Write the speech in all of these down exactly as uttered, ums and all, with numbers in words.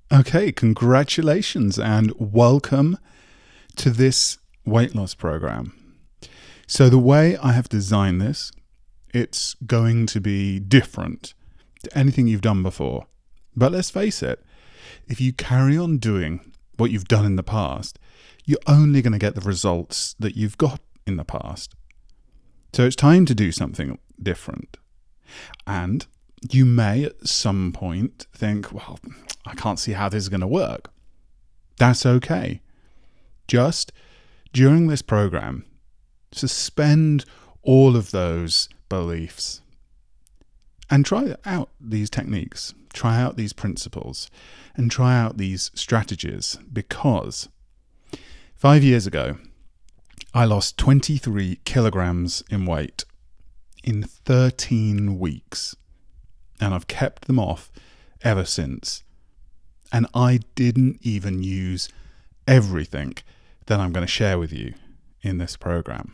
Okay, congratulations and welcome to this weight loss program. So the way I have designed this, it's going to be different to anything you've done before. But let's face it, if you carry on doing what you've done in the past, you're only going to get the results that you've got in the past. So it's time to do something different. And you may at some point think, well, I can't see how this is going to work. That's okay. Just during this program, suspend all of those beliefs and try out these techniques, try out these principles, and try out these strategies, because five years ago, I lost twenty-three kilograms in weight in thirteen weeks. And I've kept them off ever since. And I didn't even use everything that I'm going to share with you in this program.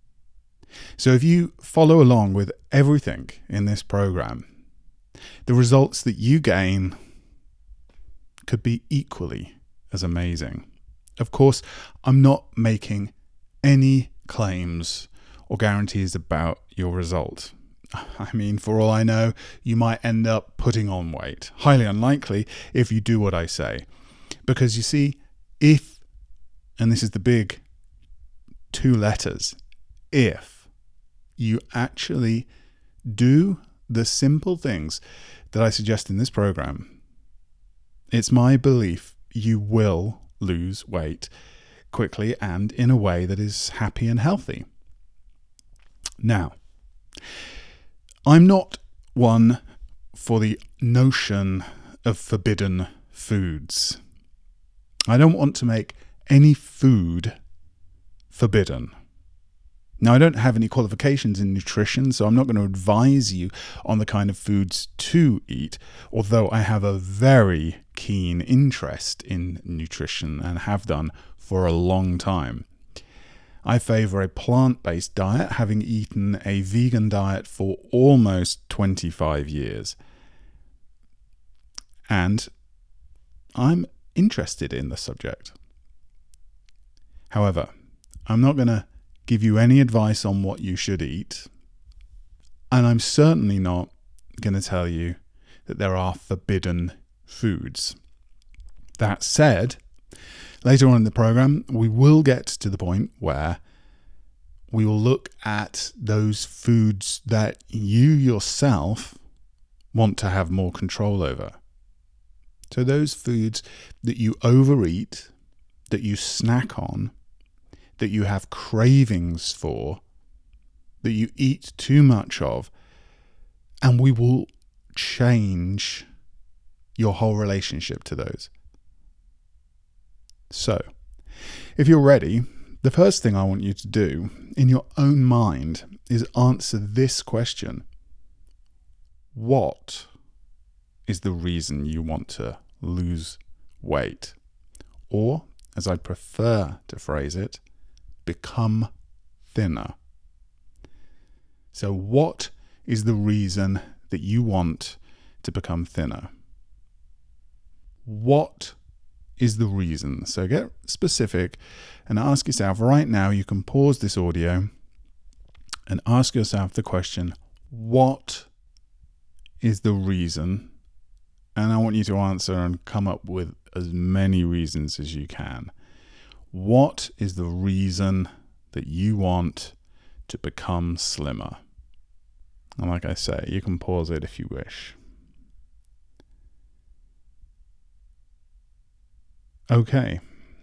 So if you follow along with everything in this program, the results that you gain could be equally as amazing. Of course, I'm not making any claims or guarantees about your result. I mean, for all I know, you might end up putting on weight. Highly unlikely if you do what I say. Because you see, if, and this is the big two letters, if you actually do the simple things that I suggest in this program, it's my belief you will lose weight quickly and in a way that is happy and healthy. Now, I'm not one for the notion of forbidden foods. I don't want to make any food forbidden. Now, I don't have any qualifications in nutrition, so I'm not going to advise you on the kind of foods to eat, although I have a very keen interest in nutrition and have done for a long time. I favour a plant-based diet, having eaten a vegan diet for almost twenty-five years. And I'm interested in the subject. However, I'm not going to give you any advice on what you should eat. And I'm certainly not going to tell you that there are forbidden foods. That said, later on in the program, we will get to the point where we will look at those foods that you yourself want to have more control over. So those foods that you overeat, that you snack on, that you have cravings for, that you eat too much of, and we will change your whole relationship to those. So, if you're ready, the first thing I want you to do in your own mind is answer this question. What is the reason you want to lose weight? Or, as I prefer to phrase it, become thinner. So what is the reason that you want to become thinner? What is the reason? So get specific and ask yourself right now. You can pause this audio and ask yourself the question, what is the reason? And I want you to answer and come up with as many reasons as you can. What is the reason that you want to become slimmer? And like I say, you can pause it if you wish. Okay.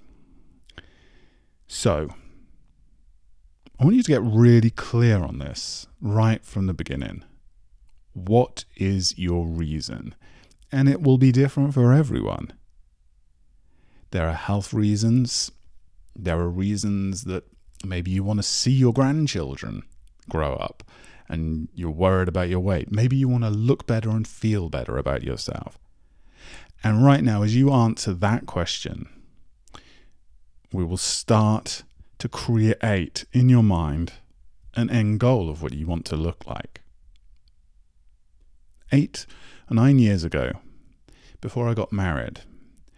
So, I want you to get really clear on this right from the beginning. What is your reason? And it will be different for everyone. There are health reasons. There are reasons that maybe you want to see your grandchildren grow up and you're worried about your weight. Maybe you want to look better and feel better about yourself. And right now, as you answer that question, we will start to create in your mind an end goal of what you want to look like. Eight or nine years ago, before I got married,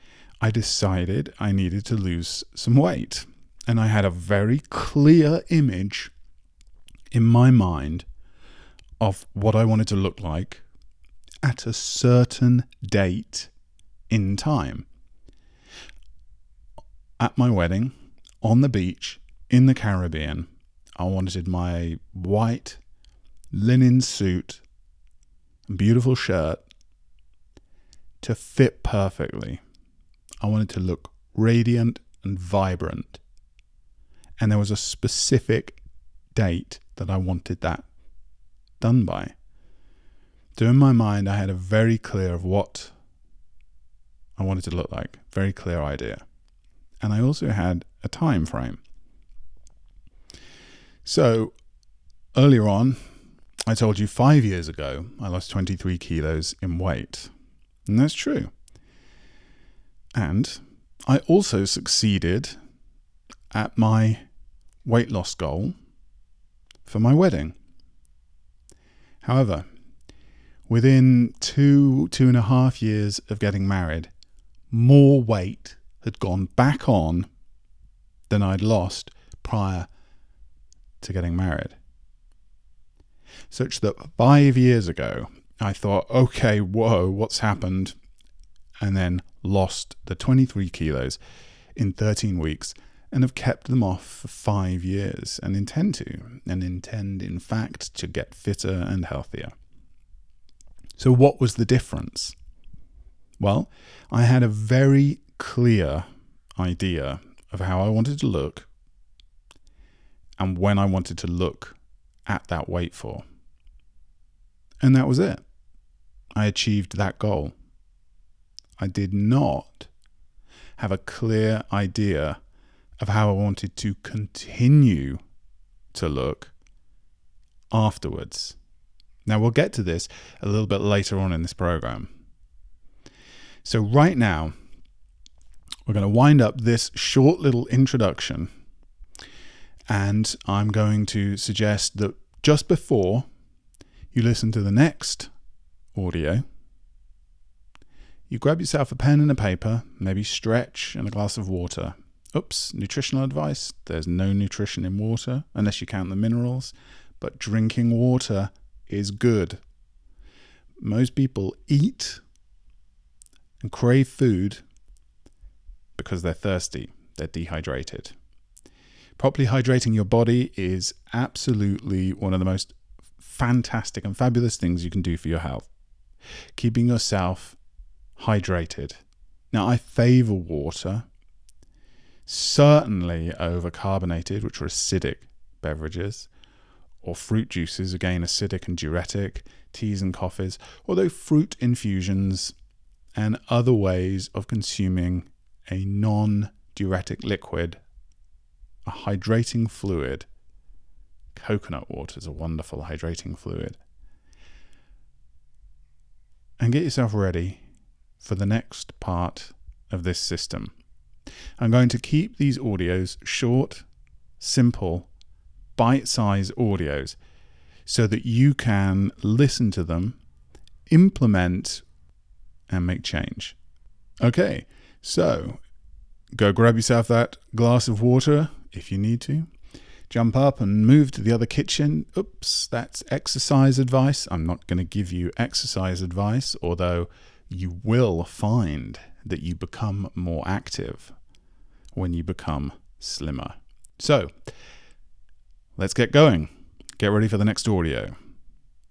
I decided I needed to lose some weight. And I had a very clear image in my mind of what I wanted to look like at a certain date in time. At my wedding, on the beach, in the Caribbean, I wanted my white linen suit and beautiful shirt to fit perfectly. I wanted to look radiant and vibrant. And there was a specific date that I wanted that done by. So in my mind, I had a very clear of what I wanted to look like, very clear idea. And I also had a time frame. So earlier on, I told you five years ago, I lost twenty-three kilos in weight. And that's true. And I also succeeded at my weight loss goal for my wedding. However, within two, two and a half years of getting married, more weight had gone back on than I'd lost prior to getting married. Such that five years ago, I thought, okay, whoa, what's happened? And then lost the twenty-three kilos in thirteen weeks and have kept them off for five years and intend to, and intend, in fact, to get fitter and healthier. So what was the difference? Well, I had a very clear idea of how I wanted to look and when I wanted to look at that weight for. And that was it. I achieved that goal. I did not have a clear idea of how I wanted to continue to look afterwards. Now, we'll get to this a little bit later on in this program. So right now, we're going to wind up this short little introduction, and I'm going to suggest that just before you listen to the next audio, you grab yourself a pen and a paper, maybe stretch and a glass of water. Oops, nutritional advice. There's no nutrition in water unless you count the minerals, but drinking water is good. Most people eat and crave food because they're thirsty, they're dehydrated. Properly hydrating your body is absolutely one of the most fantastic and fabulous things you can do for your health. Keeping yourself hydrated. Now, I favor water, certainly over carbonated, which are acidic beverages, or fruit juices, again acidic and diuretic, teas and coffees, although fruit infusions and other ways of consuming a non-diuretic liquid, a hydrating fluid. Coconut water is a wonderful hydrating fluid. And get yourself ready for the next part of this system. I'm going to keep these audios short, simple, bite-sized audios so that you can listen to them, implement, and make change. Okay, so go grab yourself that glass of water if you need to. Jump up and move to the other kitchen. Oops, that's exercise advice. I'm not going to give you exercise advice, although you will find that you become more active when you become slimmer. So, let's get going. Get ready for the next audio.